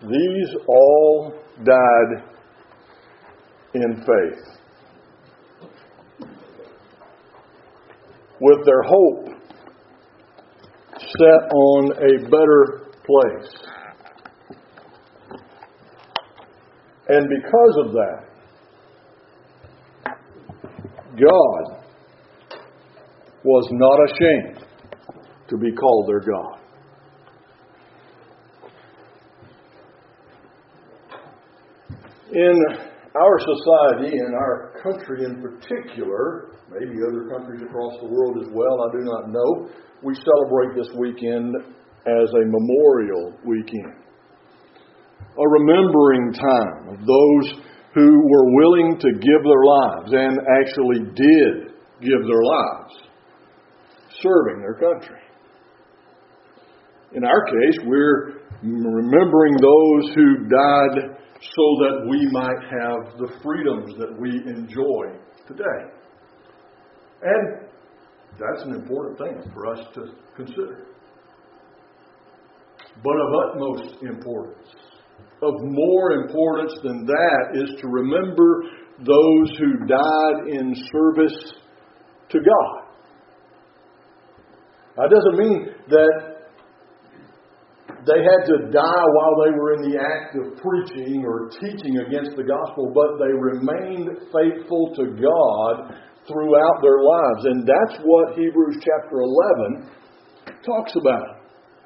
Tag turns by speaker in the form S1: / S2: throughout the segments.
S1: These all died in faith, with their hope set on a better place. And because of that, God was not ashamed to be called their God. In our society, in our country in particular, maybe other countries across the world as well, I do not know, we celebrate this weekend as a memorial weekend. A remembering time of those who were willing to give their lives and actually did give their lives serving their country. In our case, we're remembering those who died so that we might have the freedoms that we enjoy today. And that's an important thing for us to consider. But of utmost importance, of more importance than that, is to remember those who died in service to God. That doesn't mean that they had to die while they were in the act of preaching or teaching against the gospel, but they remained faithful to God throughout their lives. And that's what Hebrews chapter 11 talks about.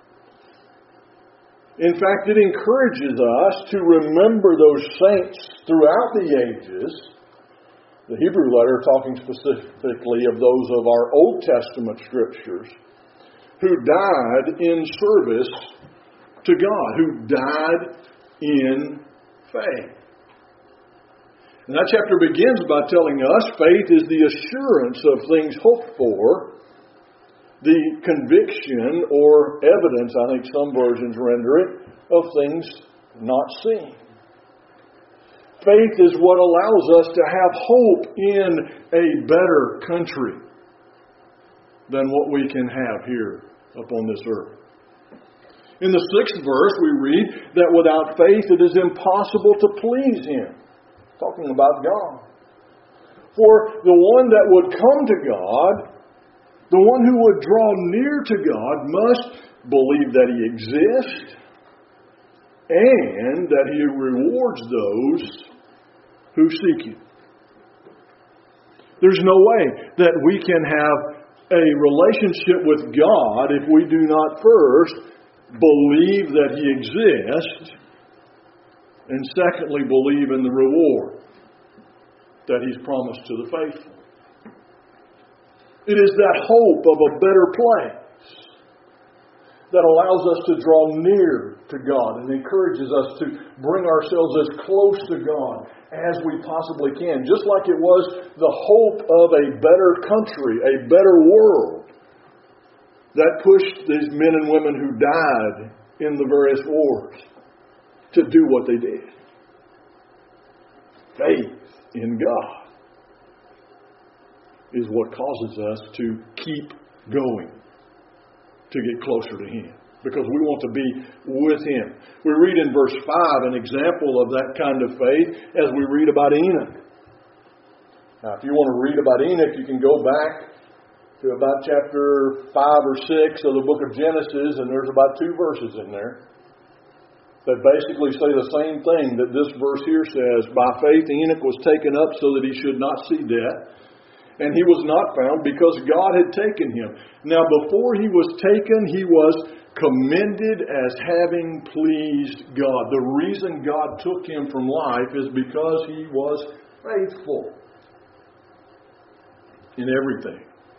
S1: In fact, it encourages us to remember those saints throughout the ages. The Hebrew letter talking specifically of those of our Old Testament scriptures who died in service to God, who died in faith. And that chapter begins by telling us faith is the assurance of things hoped for, the conviction or evidence, I think some versions render it, of things not seen. Faith is what allows us to have hope in a better country than what we can have here upon this earth. In the 6th verse, we read that without faith it is impossible to please Him. Talking about God. For the one that would come to God, the one who would draw near to God, must believe that He exists and that He rewards those who seek Him. There's no way that we can have a relationship with God if we do not first believe that He exists, and secondly, believe in the reward that He's promised to the faithful. It is that hope of a better place that allows us to draw near to God and encourages us to bring ourselves as close to God as we possibly can. Just like it was the hope of a better country, a better world, that pushed these men and women who died in the various wars to do what they did. Faith in God is what causes us to keep going, to get closer to Him, because we want to be with Him. We read in verse 5 an example of that kind of faith as we read about Enoch. Now, if you want to read about Enoch, you can go back to about chapter 5 or 6 of the book of Genesis, and there's about 2 verses in there that basically say the same thing that this verse here says. By faith Enoch was taken up so that he should not see death, and he was not found because God had taken him. Now before he was taken, he was commended as having pleased God. The reason God took him from life is because he was faithful in everything.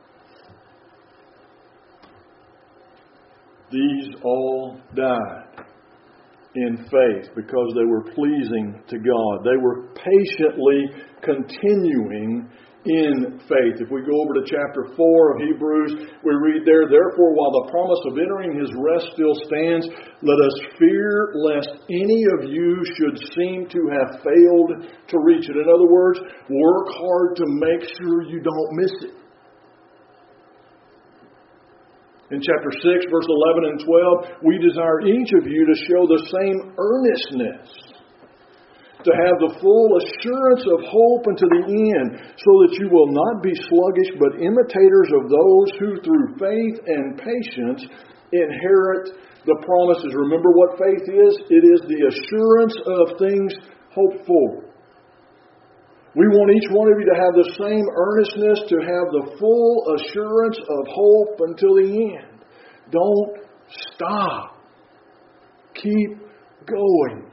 S1: These all died in faith because they were pleasing to God. They were patiently continuing in faith. If we go over to chapter 4 of Hebrews, we read there, therefore, while the promise of entering His rest still stands, let us fear lest any of you should seem to have failed to reach it. In other words, work hard to make sure you don't miss it. In chapter 6, verse 11 and 12, we desire each of you to show the same earnestness, to have the full assurance of hope unto the end, so that you will not be sluggish, but imitators of those who through faith and patience inherit the promises. Remember what faith is? It is the assurance of things hoped for. We want each one of you to have the same earnestness, to have the full assurance of hope until the end. Don't stop. Keep going.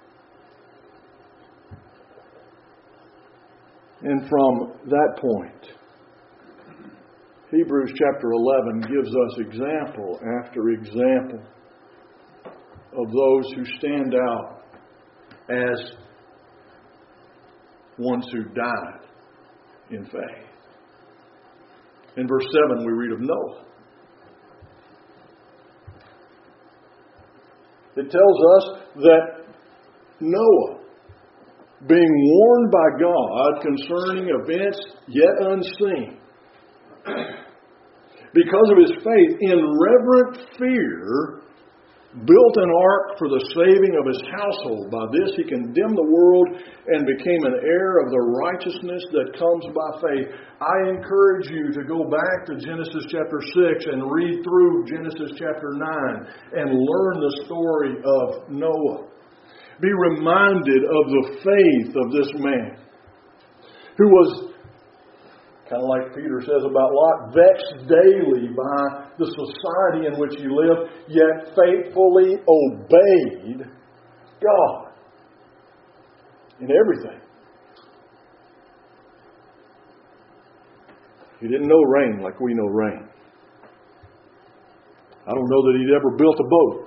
S1: And from that point, Hebrews chapter 11 gives us example after example of those who stand out as ones who died in faith. In verse 7 we read of Noah. It tells us that Noah, being warned by God concerning events yet unseen, because of his faith, in reverent fear, built an ark for the saving of his household. By this he condemned the world and became an heir of the righteousness that comes by faith. I encourage you to go back to Genesis chapter 6 and read through Genesis chapter 9 and learn the story of Noah. Be reminded of the faith of this man who was, kind of like Peter says about Lot, vexed daily by the society in which he lived, yet faithfully obeyed God in everything. He didn't know rain like we know rain. I don't know that he'd ever built a boat.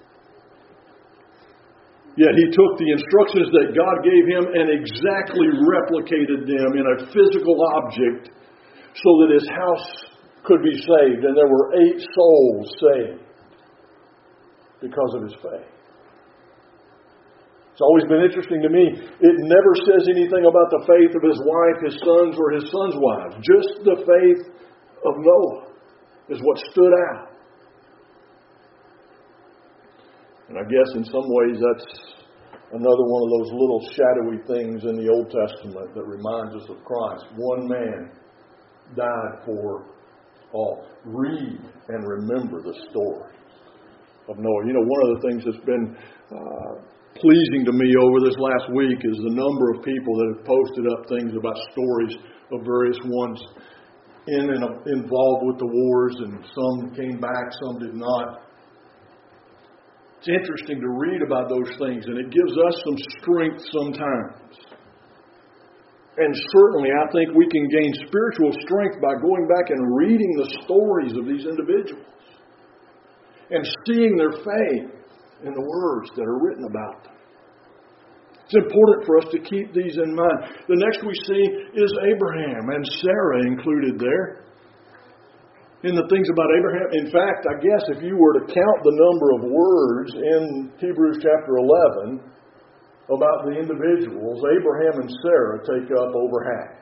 S1: Yet he took the instructions that God gave him and exactly replicated them in a physical object so that his house could be saved. And there were 8 souls saved because of his faith. It's always been interesting to me. It never says anything about the faith of his wife, his sons, or his sons' wives. Just the faith of Noah is what stood out. And I guess in some ways that's another one of those little shadowy things in the Old Testament that reminds us of Christ. One man died for all. Read and remember the story of Noah. You know, one of the things that's been pleasing to me over this last week is the number of people that have posted up things about stories of various ones in and involved with the wars, and some came back, some did not. It's interesting to read about those things, and it gives us some strength sometimes. And certainly I think we can gain spiritual strength by going back and reading the stories of these individuals and seeing their faith in the words that are written about them. It's important for us to keep these in mind. The next we see is Abraham, and Sarah included there. In the things about Abraham, in fact, I guess if you were to count the number of words in Hebrews chapter 11 about the individuals, Abraham and Sarah take up over half.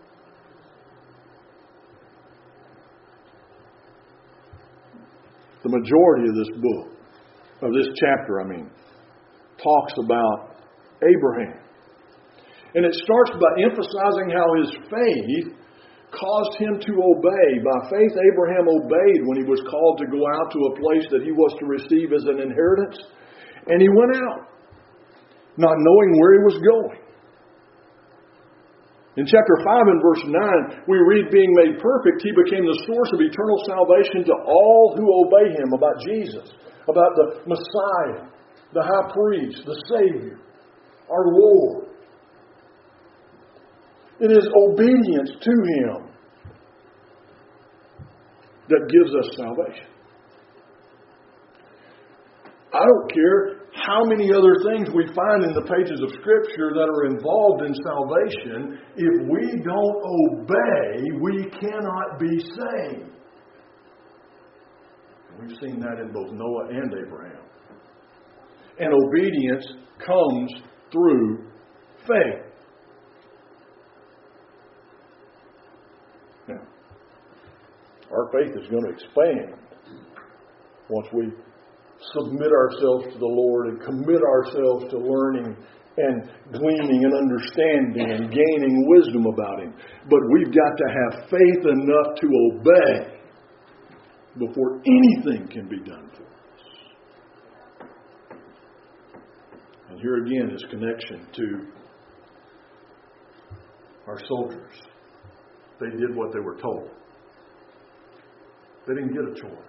S1: The majority of this book, of this chapter, talks about Abraham. And it starts by emphasizing how his faith caused him to obey. By faith, Abraham obeyed when he was called to go out to a place that he was to receive as an inheritance. And he went out, not knowing where he was going. In chapter 5 and verse 9, we read, being made perfect, he became the source of eternal salvation to all who obey him. About Jesus, about the Messiah, the high priest, the Savior, our Lord. It is obedience to him that gives us salvation. I don't care how many other things we find in the pages of Scripture that are involved in salvation. If we don't obey, we cannot be saved. We've seen that in both Noah and Abraham. And obedience comes through faith. Now, our faith is going to expand once we submit ourselves to the Lord and commit ourselves to learning and gleaning and understanding and gaining wisdom about Him. But we've got to have faith enough to obey before anything can be done for us. And here again is connection to our soldiers. They did what they were told. They didn't get a choice.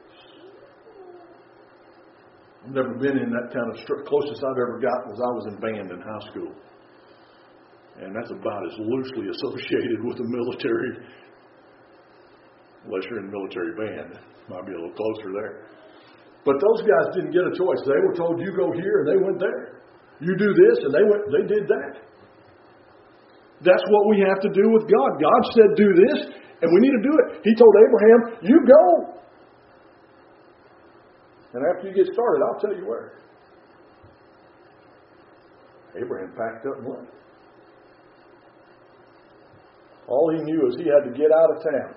S1: I've never been in that kind of closest I've ever got was I was in band in high school. And that's about as loosely associated with the military, unless you're in a military band. Might be a little closer there. But those guys didn't get a choice. They were told, you go here, and they went there. You do this, and they did that. That's what we have to do with God. God said, do this, and we need to do it. He told Abraham, you go. And after you get started, I'll tell you where. Abraham packed up and went. All he knew is he had to get out of town.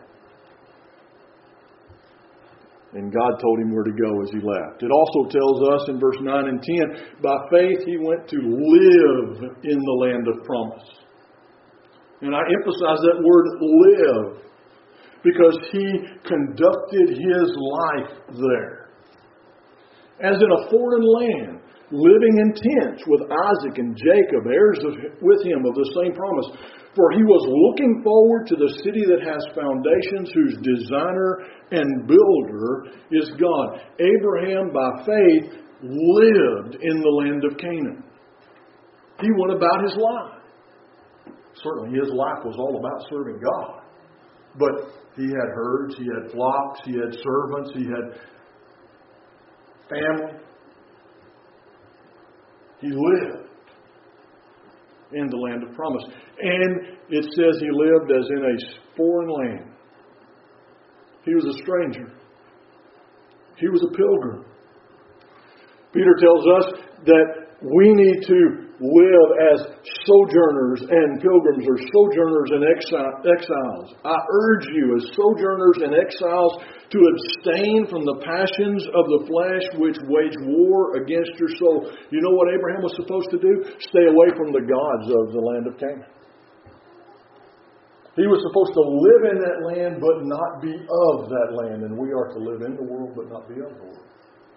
S1: And God told him where to go as he left. It also tells us in verse 9 and 10, by faith he went to live in the land of promise. And I emphasize that word live because he conducted his life there. As in a foreign land, living in tents with Isaac and Jacob, heirs with him of the same promise. For he was looking forward to the city that has foundations, whose designer and builder is God. Abraham, by faith, lived in the land of Canaan. He went about his life. Certainly his life was all about serving God. But he had herds, he had flocks, he had servants, he had family. He lived in the land of promise. And it says he lived as in a foreign land. He was a stranger. He was a pilgrim. Peter tells us that we need to live as sojourners and pilgrims, or sojourners and exiles. I urge you as sojourners and exiles to abstain from the passions of the flesh which wage war against your soul. You know what Abraham was supposed to do? Stay away from the gods of the land of Canaan. He was supposed to live in that land but not be of that land. And we are to live in the world but not be of the world.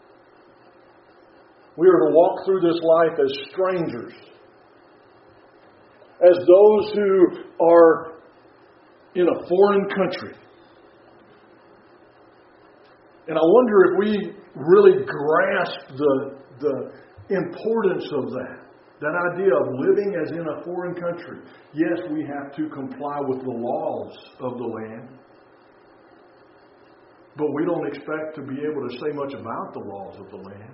S1: We are to walk through this life as strangers, as those who are in a foreign country. And I wonder if we really grasp the importance of that idea of living as in a foreign country. Yes, we have to comply with the laws of the land, but we don't expect to be able to say much about the laws of the land.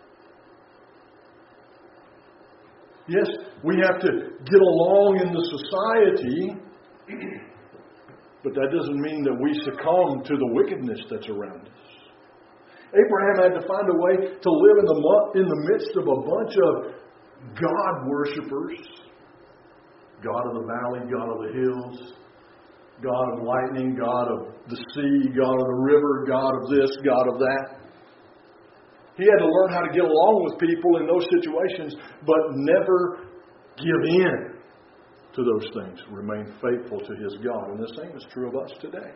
S1: Yes, we have to get along in the society, but that doesn't mean that we succumb to the wickedness that's around us. Abraham had to find a way to live in the midst of a bunch of God worshippers. God of the valley, God of the hills, God of lightning, God of the sea, God of the river, God of this, God of that. He had to learn how to get along with people in those situations, but never give in to those things. Remain faithful to his God. And the same is true of us today.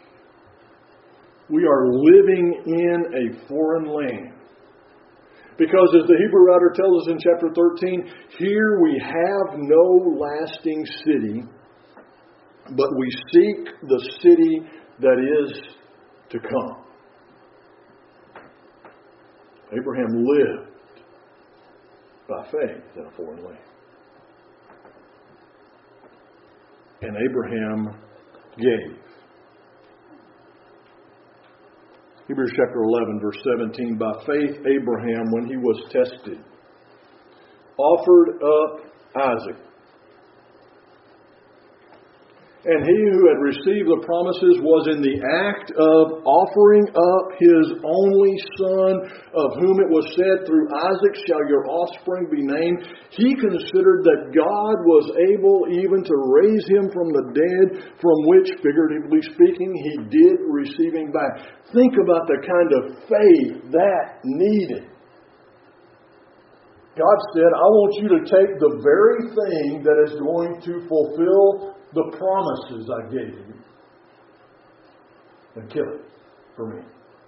S1: We are living in a foreign land. Because as the Hebrew writer tells us in chapter 13, here we have no lasting city, but we seek the city that is to come. Abraham lived by faith in a foreign land. And Abraham gave. Hebrews chapter 11, verse 17. By faith, Abraham, when he was tested, offered up Isaac. And he who had received the promises was in the act of offering up his only son, of whom it was said, through Isaac shall your offspring be named. He considered that God was able even to raise him from the dead, from which, figuratively speaking, he did receive him back. Think about the kind of faith that needed. God said, I want you to take the very thing that is going to fulfill the promises I gave you and kill it for me.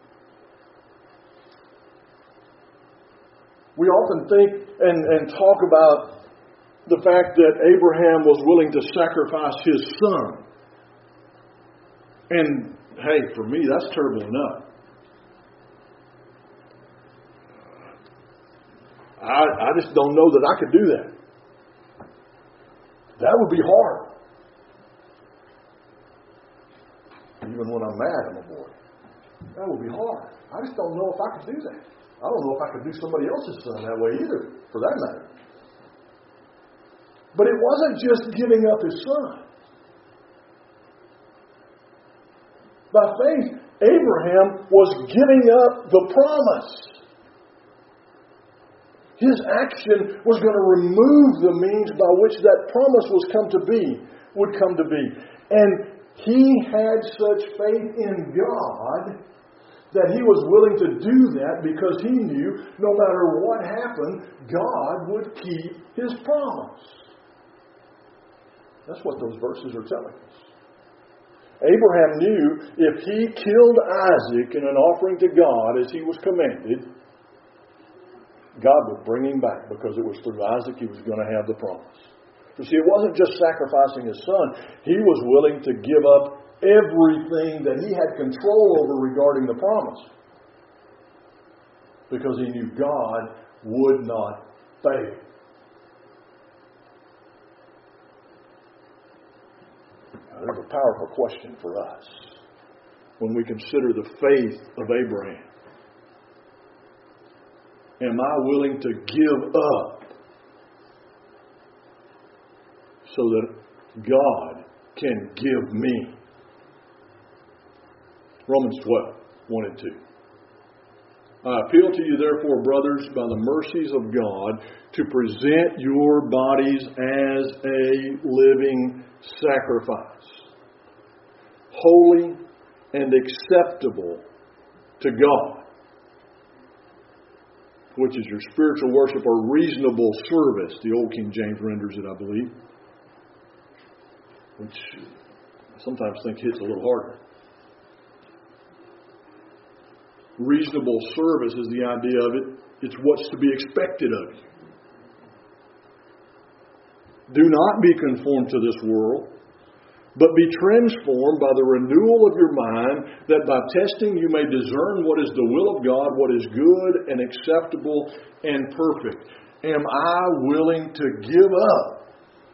S1: We often think and talk about the fact that Abraham was willing to sacrifice his son. And hey, for me, that's terrible enough. I just don't know that I could do that. That would be hard. Even when I'm mad at my boy. That would be hard. I just don't know if I could do that. I don't know if I could do somebody else's son that way either, for that matter. But it wasn't just giving up his son. By faith, Abraham was giving up the promise. His action was going to remove the means by which that promise would come to be. And he had such faith in God that he was willing to do that because he knew no matter what happened, God would keep his promise. That's what those verses are telling us. Abraham knew if he killed Isaac in an offering to God as he was commanded, God would bring him back because it was through Isaac he was going to have the promise. You see, it wasn't just sacrificing his son. He was willing to give up everything that he had control over regarding the promise. Because he knew God would not fail. Now, there's a powerful question for us when we consider the faith of Abraham. Am I willing to give up so that God can give me? Romans 12, 1 and 2. I appeal to you, therefore, brothers, by the mercies of God, to present your bodies as a living sacrifice, holy and acceptable to God, which is your spiritual worship or reasonable service. The Old King James renders it, I believe, which I sometimes think hits a little harder. Reasonable service is the idea of it. It's what's to be expected of you. Do not be conformed to this world, but be transformed by the renewal of your mind, that by testing you may discern what is the will of God, what is good and acceptable and perfect. Am I willing to give up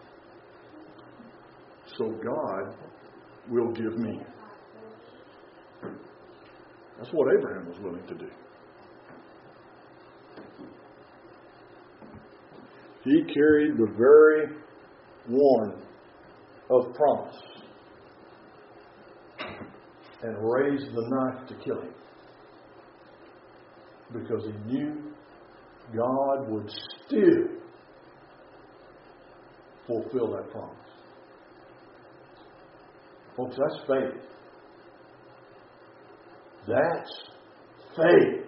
S1: so God will give me? That's what Abraham was willing to do. He carried the very one of promise and raised the knife to kill him because he knew God would still fulfill that promise. Folks, that's faith. That's faith.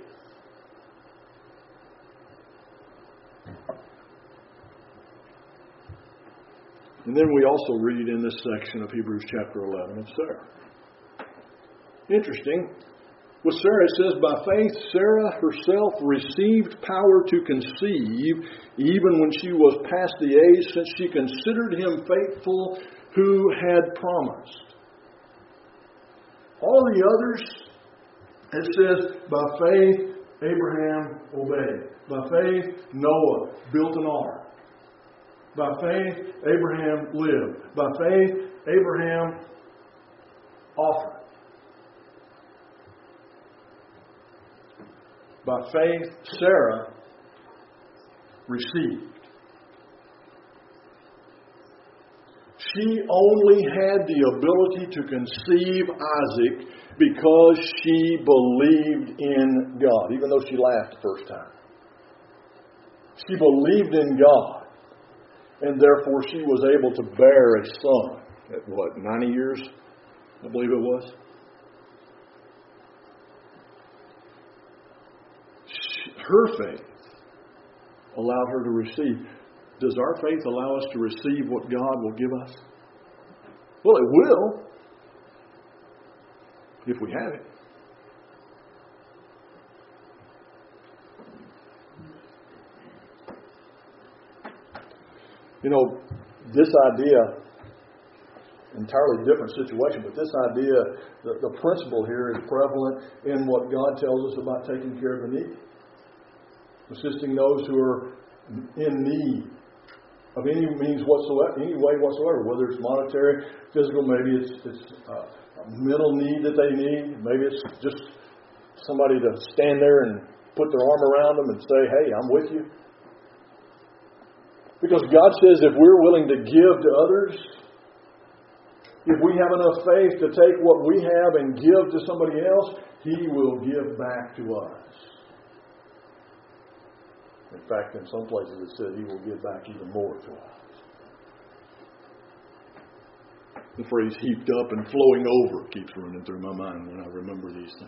S1: And then we also read in this section of Hebrews chapter 11 of Sarah. Interesting. With Sarah it says, by faith Sarah herself received power to conceive even when she was past the age, since she considered him faithful who had promised. All the others, it says, by faith Abraham obeyed. By faith Noah built an ark. By faith Abraham lived. By faith Abraham offered. By faith Sarah received. She only had the ability to conceive Isaac because she believed in God, even though she laughed the first time. She believed in God, and therefore she was able to bear a son at 90 years, I believe it was? Her faith allowed her to receive. Does our faith allow us to receive what God will give us? Well, it will, if we have it. You know, this idea, entirely different situation, but this idea, the principle here is prevalent in what God tells us about taking care of the needy. Assisting those who are in need of any means whatsoever, any way whatsoever, whether it's monetary, physical, maybe it's a mental need that they need, maybe it's just somebody to stand there and put their arm around them and say, hey, I'm with you. Because God says if we're willing to give to others, if we have enough faith to take what we have and give to somebody else, He will give back to us. In fact, in some places it said He will give back even more to us. The phrase heaped up and flowing over keeps running through my mind when I remember these things.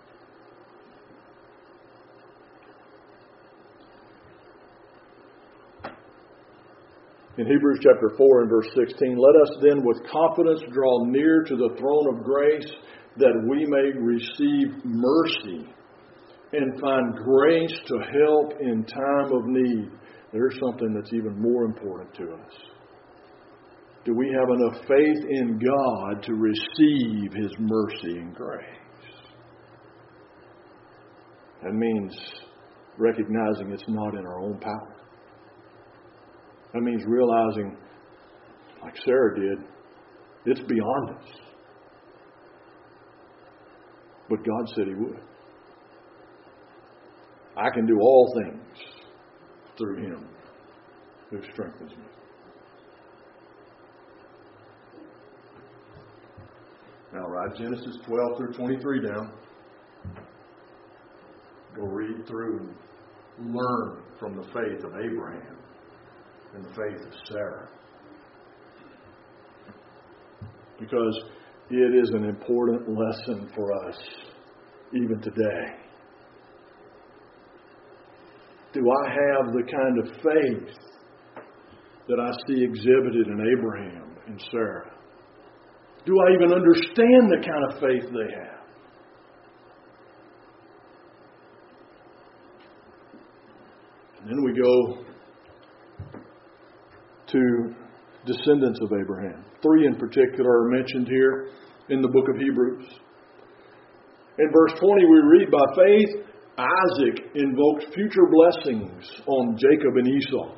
S1: In Hebrews chapter 4 and verse 16, let us then with confidence draw near to the throne of grace that we may receive mercy and find grace to help in time of need. There's something that's even more important to us. Do we have enough faith in God to receive His mercy and grace? That means recognizing it's not in our own power. That means realizing, like Sarah did, it's beyond us. But God said He would. I can do all things through Him who strengthens me. Now write Genesis 12 through 23 down. Go read through and learn from the faith of Abraham and the faith of Sarah. Because it is an important lesson for us even today. Do I have the kind of faith that I see exhibited in Abraham and Sarah? Do I even understand the kind of faith they have? And then we go to descendants of Abraham. 3 in particular are mentioned here in the book of Hebrews. In verse 20 we read, by faith Isaac invoked future blessings on Jacob and Esau.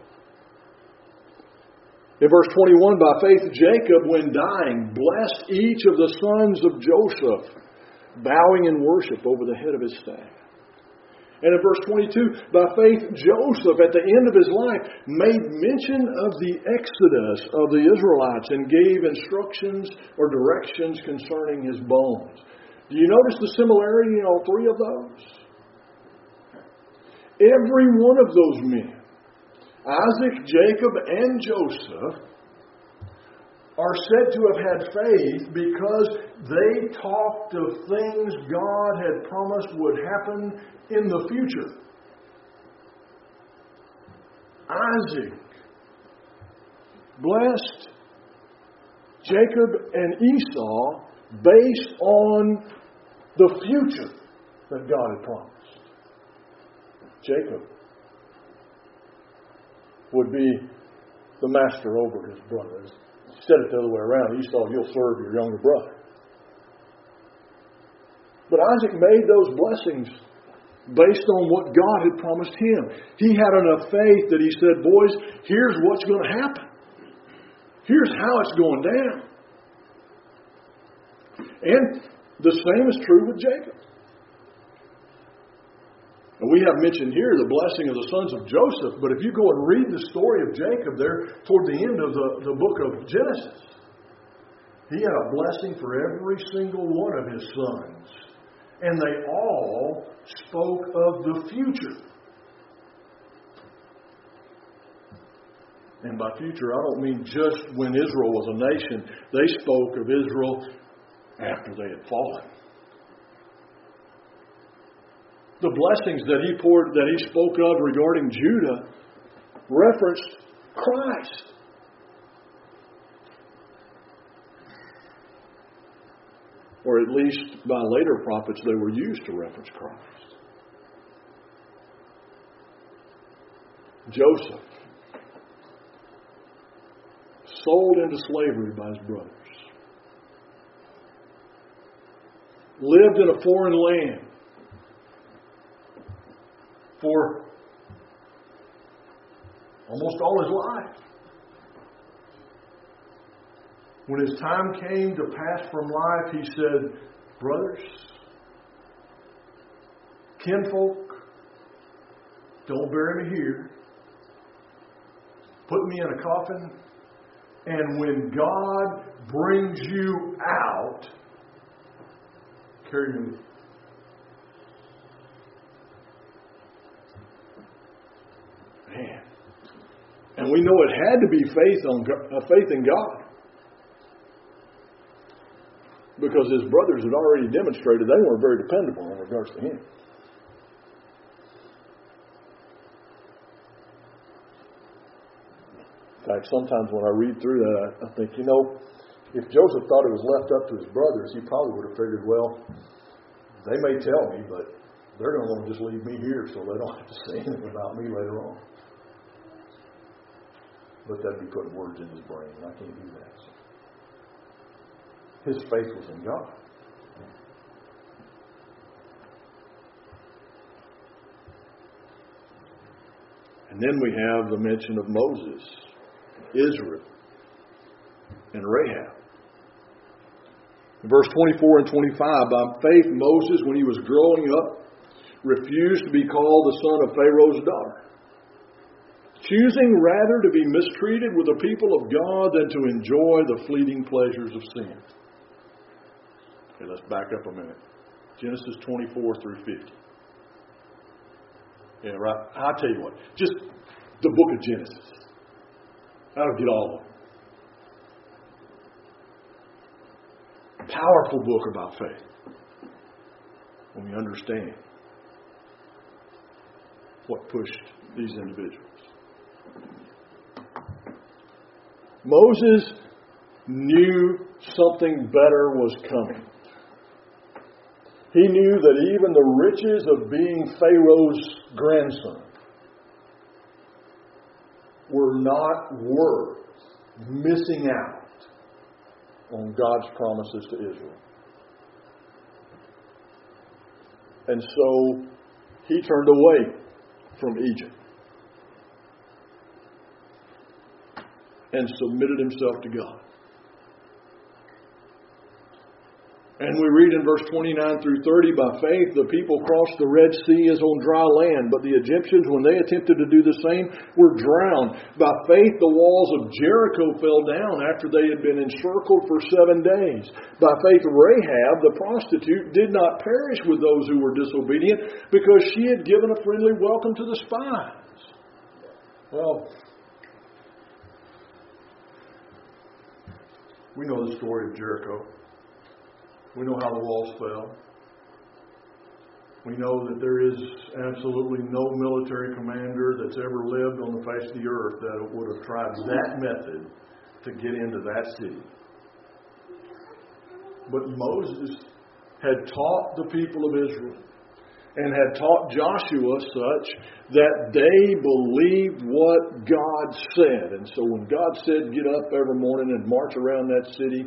S1: In verse 21, by faith Jacob, when dying, blessed each of the sons of Joseph, bowing in worship over the head of his staff. And in verse 22, by faith Joseph, at the end of his life, made mention of the exodus of the Israelites and gave instructions or directions concerning his bones. Do you notice the similarity in all 3 of those? Every one of those men, Isaac, Jacob, and Joseph, are said to have had faith because they talked of things God had promised would happen in the future. Isaac blessed Jacob and Esau based on the future that God had promised. Jacob would be the master over his brother. He said it the other way around. Esau, you'll serve your younger brother. But Isaac made those blessings based on what God had promised him. He had enough faith that he said, boys, here's what's going to happen. Here's how it's going down. And the same is true with Jacob. And we have mentioned here the blessing of the sons of Joseph, but if you go and read the story of Jacob there toward the end of the book of Genesis, he had a blessing for every single one of his sons. And they all spoke of the future. And by future, I don't mean just when Israel was a nation. They spoke of Israel after they had fallen. The blessings that he spoke of regarding Judah referenced Christ. Or at least by later prophets, they were used to reference Christ. Joseph, sold into slavery by his brothers, lived in a foreign land for almost all his life. When his time came to pass from life, he said, brothers, kinfolk, don't bury me here. Put me in a coffin, and when God brings you out, carry me. Man. And we know it had to be faith in God. Because his brothers had already demonstrated they weren't very dependable in regards to him. In fact, sometimes when I read through that, I think, if Joseph thought it was left up to his brothers, he probably would have figured, well, they may tell me, but they're going to want to just leave me here so they don't have to say anything about me later on. But that'd be putting words in his brain. I can't do that. His faith was in God. And then we have the mention of Moses, Israel, and Rahab. In verse 24 and 25, by faith Moses, when he was growing up, refused to be called the son of Pharaoh's daughter, choosing rather to be mistreated with the people of God than to enjoy the fleeting pleasures of sin. Okay, let's back up a minute. Genesis 24 through 50. Yeah, right. I'll tell you what. Just the book of Genesis. That'll get all of them. Powerful book about faith. When we understand what pushed these individuals. Moses knew something better was coming. He knew that even the riches of being Pharaoh's grandson were not worth missing out on God's promises to Israel. And so he turned away from Egypt and submitted himself to God. And we read in verse 29 through 30, by faith the people crossed the Red Sea as on dry land, but the Egyptians, when they attempted to do the same, were drowned. By faith the walls of Jericho fell down after they had been encircled for 7 days. By faith Rahab, the prostitute, did not perish with those who were disobedient, because she had given a friendly welcome to the spies. Well, we know the story of Jericho. We know how the walls fell. We know that there is absolutely no military commander that's ever lived on the face of the earth that would have tried that method to get into that city. But Moses had taught the people of Israel and had taught Joshua such that they believed what God said. And so when God said, get up every morning and march around that city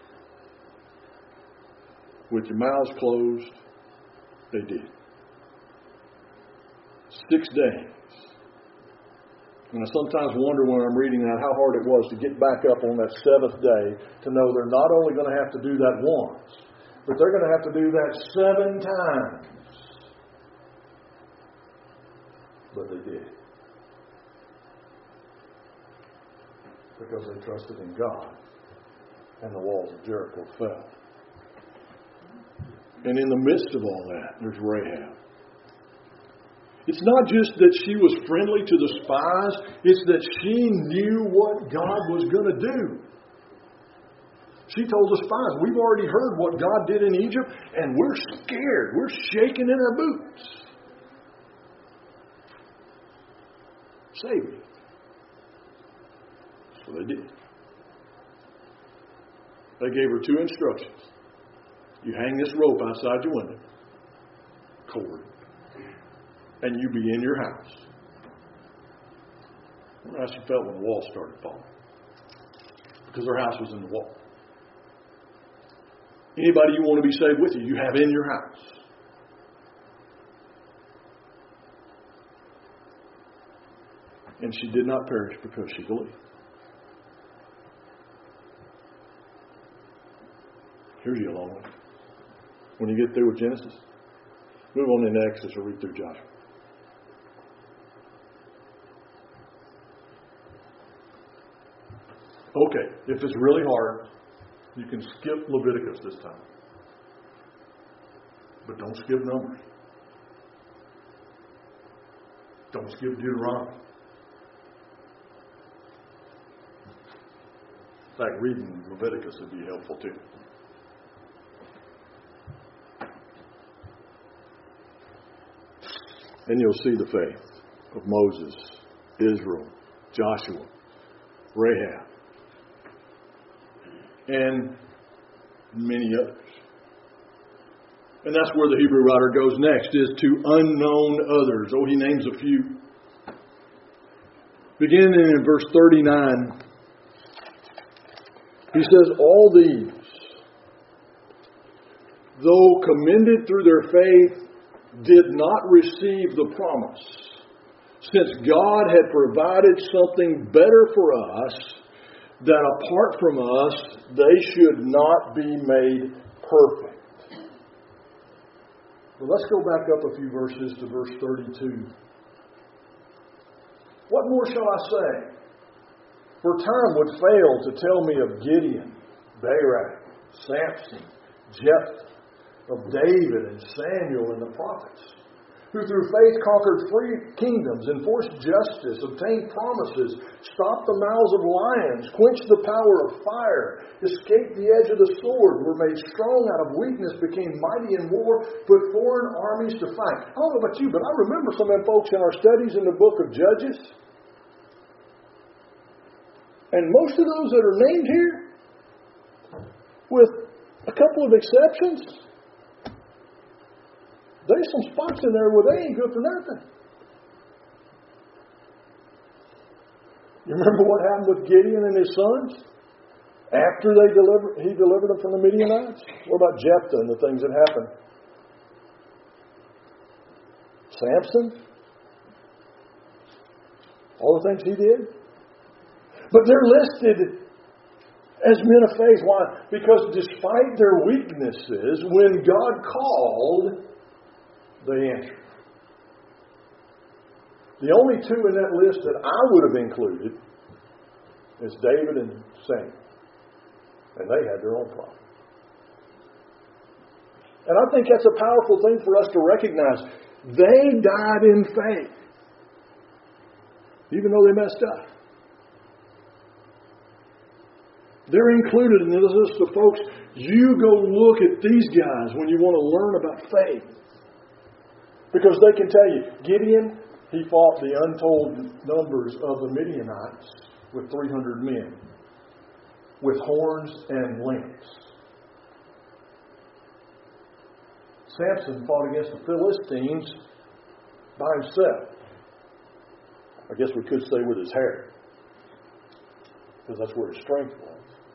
S1: with your mouths closed, they did. 6 days. And I sometimes wonder when I'm reading that how hard it was to get back up on that 7th day to know they're not only going to have to do that once, but they're going to have to do that 7 times. because they trusted in God, and the walls of Jericho fell. And in the midst of all that, there's Rahab. It's not just that she was friendly to the spies, it's that she knew what God was going to do. She told the spies, we've already heard what God did in Egypt, and we're scared. We're shaking in our boots. Save me. So they did. They gave her 2 instructions. You hang this rope outside your window, cord, and you be in your house. I wonder how she felt when the wall started falling. Because her house was in the wall. Anybody you want to be saved with you have in your house. And she did not perish because she believed. Here's your long one. When you get through with Genesis, move on into Exodus or read through Joshua. Okay, if it's really hard, you can skip Leviticus this time. But don't skip Numbers. Don't skip Deuteronomy. In fact, reading Leviticus would be helpful too. And you'll see the faith of Moses, Israel, Joshua, Rahab, and many others. And that's where the Hebrew writer goes next, is to unknown others. Oh, he names a few. Beginning in verse 39, he says, all these, though commended through their faith, did not receive the promise, since God had provided something better for us, that apart from us, they should not be made perfect. Well, let's go back up a few verses to verse 32. What more shall I say? For time would fail to tell me of Gideon, Barak, Samson, Jephthah, of David and Samuel and the prophets, who through faith conquered 3 kingdoms, enforced justice, obtained promises, stopped the mouths of lions, quenched the power of fire, escaped the edge of the sword, were made strong out of weakness, became mighty in war, put foreign armies to fight. I don't know about you, but I remember some of them folks in our studies in the book of Judges. And most of those that are named here, with a couple of exceptions, there's some spots in there where they ain't good for nothing. You remember what happened with Gideon and his sons? After he delivered them from the Midianites? What about Jephthah and the things that happened? Samson? All the things he did? But they're listed as men of faith. Why? Because despite their weaknesses, when God called, they answered. The only 2 in that list that I would have included is David and Samuel. And they had their own problem. And I think that's a powerful thing for us to recognize. They died in faith, even though they messed up. They're included in this list of folks. You go look at these guys when you want to learn about faith. Because they can tell you, Gideon, he fought the untold numbers of the Midianites with 300 men, with horns and links. Samson fought against the Philistines by himself. I guess we could say with his hair, because that's where his strength was.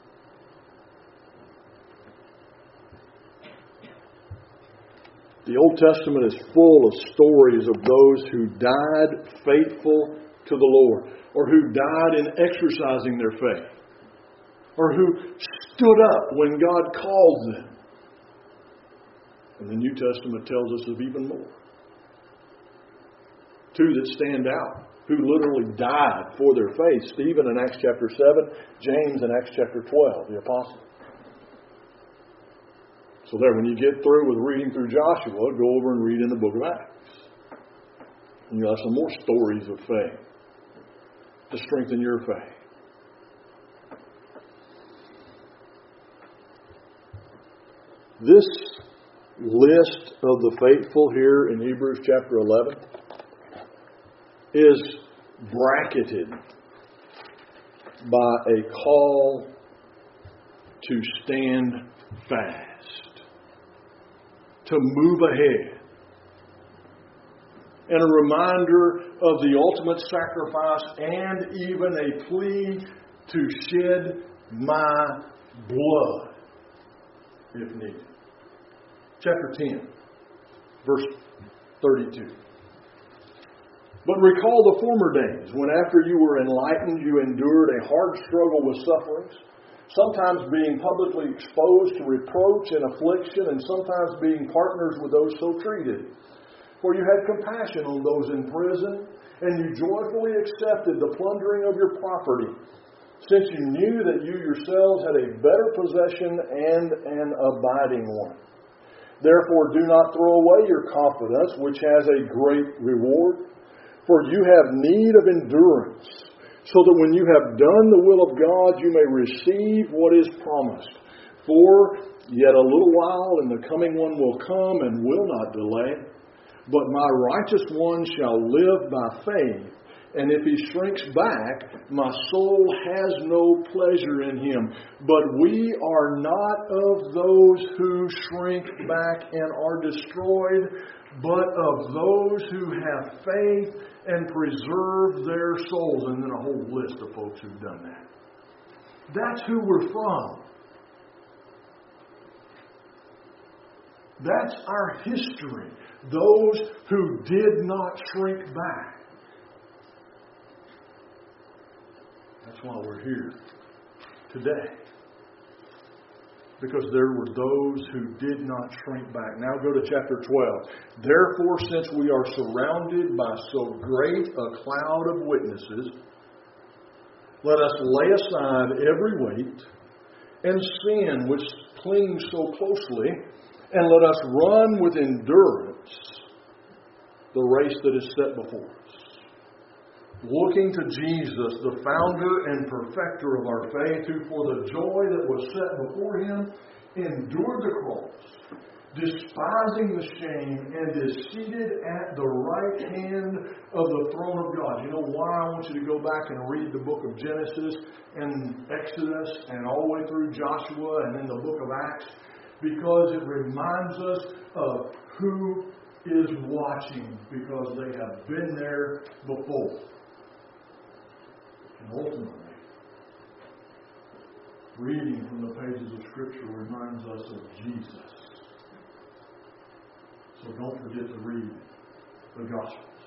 S1: The Old Testament is full of stories of those who died faithful to the Lord, or who died in exercising their faith, or who stood up when God called them. And the New Testament tells us of even more. 2 that stand out, who literally died for their faith. Stephen in Acts chapter 7, James in Acts chapter 12, the apostle. So there, when you get through with reading through Joshua, go over and read in the book of Acts. And you'll have some more stories of faith to strengthen your faith. This list of the faithful here in Hebrews chapter 11 is bracketed by a call to stand fast, to move ahead, and a reminder of the ultimate sacrifice and even a plea to shed my blood if needed. Chapter 10, verse 32. But recall the former days, when after you were enlightened, you endured a hard struggle with sufferings, sometimes being publicly exposed to reproach and affliction, and sometimes being partners with those so treated. For you had compassion on those in prison, and you joyfully accepted the plundering of your property, since you knew that you yourselves had a better possession and an abiding one. Therefore, do not throw away your confidence, which has a great reward. For you have need of endurance, so that when you have done the will of God, you may receive what is promised. For yet a little while, and the coming one will come and will not delay. But my righteous one shall live by faith. And if he shrinks back, my soul has no pleasure in him. But we are not of those who shrink back and are destroyed, but of those who have faith and preserve their souls. And then a whole list of folks who've done that. That's who we're from. That's our history. Those who did not shrink back. That's why we're here today. Because there were those who did not shrink back. Now go to chapter 12. Therefore, since we are surrounded by so great a cloud of witnesses, let us lay aside every weight and sin which clings so closely, and let us run with endurance the race that is set before us. Looking to Jesus, the founder and perfecter of our faith, who for the joy that was set before him endured the cross, despising the shame, and is seated at the right hand of the throne of God. You know why I want you to go back and read the book of Genesis and Exodus and all the way through Joshua and then the book of Acts? Because it reminds us of who is watching, because they have been there before. And ultimately, reading from the pages of Scripture reminds us of Jesus. So don't forget to read the Gospels,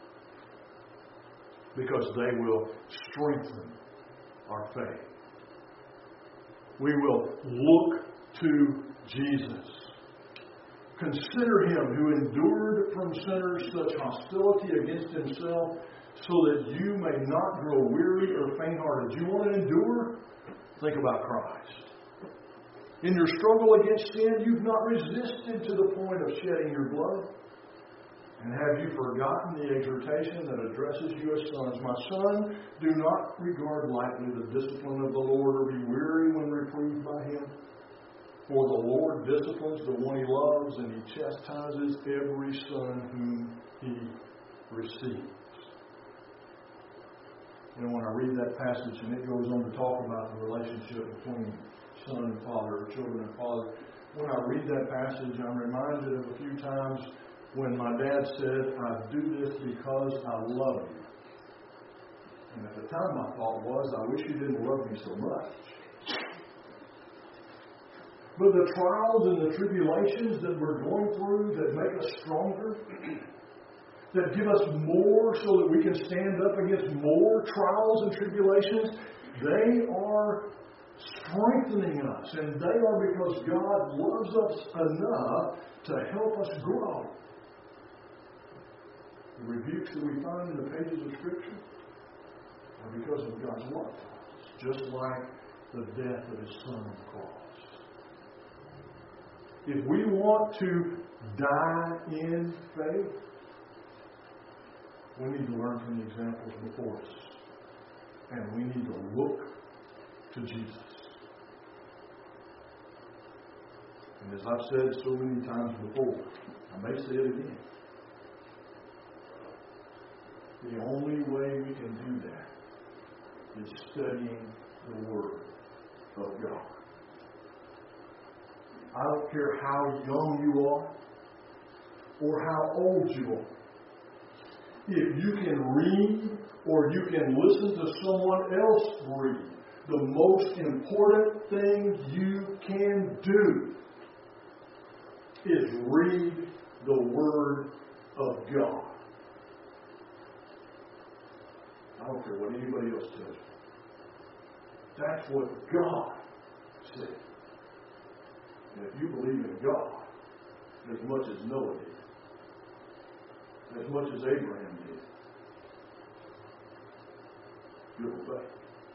S1: because they will strengthen our faith. We will look to Jesus. Consider him who endured from sinners such hostility against himself, so that you may not grow weary or faint-hearted. You want to endure? Think about Christ. In your struggle against sin, you've not resisted to the point of shedding your blood. And have you forgotten the exhortation that addresses you as sons? My son, do not regard lightly the discipline of the Lord, or be weary when reproved by him. For the Lord disciplines the one he loves, and he chastises every son whom he receives. You know, when I read that passage, and it goes on to talk about the relationship between son and father, or children and father. When I read that passage, I'm reminded of a few times when my dad said, I do this because I love you. And at the time my thought was, I wish you didn't love me so much. But the trials and the tribulations that we're going through that make us stronger, that give us more so that we can stand up against more trials and tribulations, they are strengthening us. And they are because God loves us enough to help us grow.
S2: The rebukes that we find in the pages of Scripture are because of God's love for us, just like the death of His Son on the cross. If we want to die in faith, we need to learn from the examples before us. And we need to look to Jesus. And as I've said so many times before, I may say it again. The only way we can do that is studying the Word of God. I don't care how young you are or how old you are. If you can read or you can listen to someone else read, the most important thing you can do is read the Word of God. I don't care what anybody else tells you. That's what God said. And if you believe in God as much as Noah did, as much as Abraham did, you'll obey.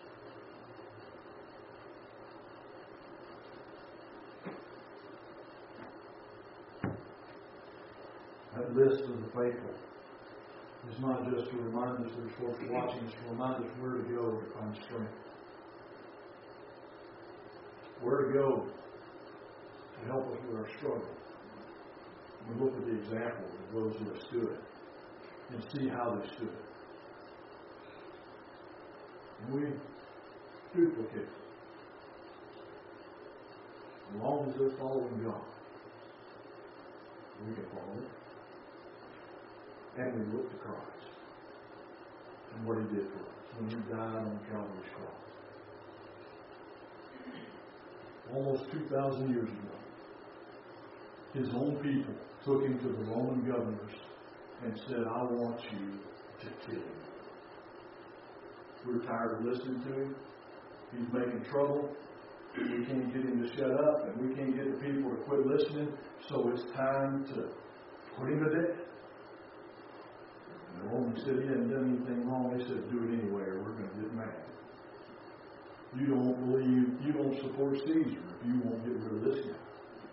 S2: That list of the faithful is not just to remind us there's folks watching, it's to remind us where to go to find strength. Where to go to help us with our struggle. We look at the examples of those who have stood and see how they stood. And we duplicate. As long as they're following God, we can follow it. And we look to Christ and what He did for us when He died on Calvary's cross. Almost 2,000 years ago, His own people took Him to the Roman governors and said, I want you to kill Him. We're tired of listening to Him. He's making trouble. We can't get Him to shut up, and we can't get the people to quit listening, so it's time to put Him to death. And the Romans said He hadn't done anything wrong. They said, do it anyway, or we're going to get mad. You don't support Caesar if you won't get rid of this guy.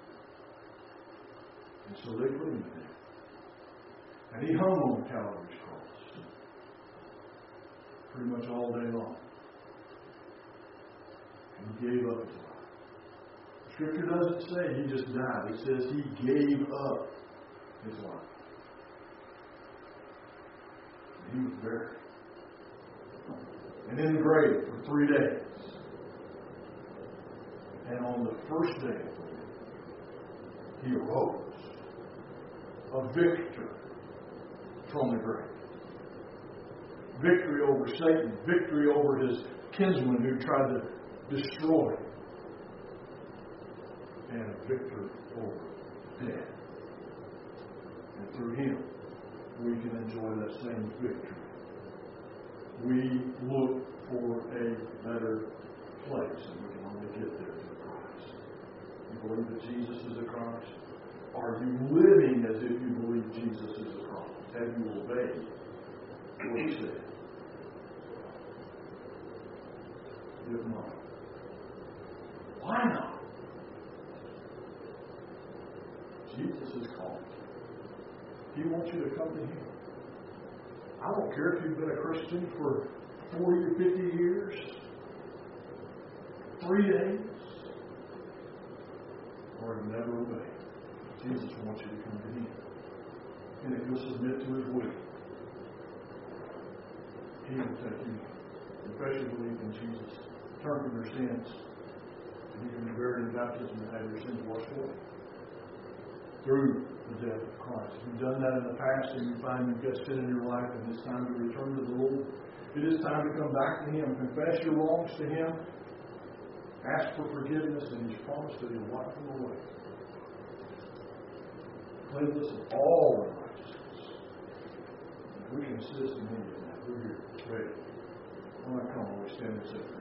S2: And so they put Him to death. And He hung on Calvary's cross pretty much all day long. And He gave up His life. The Scripture doesn't say He just died. It says He gave up His life. And He was buried. And in the grave for 3 days. And on the first day, He arose, a victor from the grave. Victory over Satan, victory over his kinsman who tried to destroy him, and a victor over death. And through Him, we can enjoy that same victory. We look for a better place, and we can only get there through Christ. You believe that Jesus is the Christ? Are you living as if you believe Jesus is the Christ? Have you obeyed what He said? If not, why not? Jesus is calling. He wants you to come to Him. I don't care if you've been a Christian for 40 or 50 years, 3 days, or have never obeyed. Jesus wants you to come to Him. And if you'll submit to His will, He will take you. Confess your belief in Jesus. Turn from your sins. And you can be buried in baptism and have your sins washed away. Through the death of Christ. If you've done that in the past and you find you've got sin in your life and it's time to return to the Lord, it is time to come back to Him. Confess your wrongs to Him. Ask for forgiveness, and He's promised that He'll wipe them away. Cleanse us of all unrighteousness. If we can assist in any of that, we're here. Ready. When I come, we stand and say,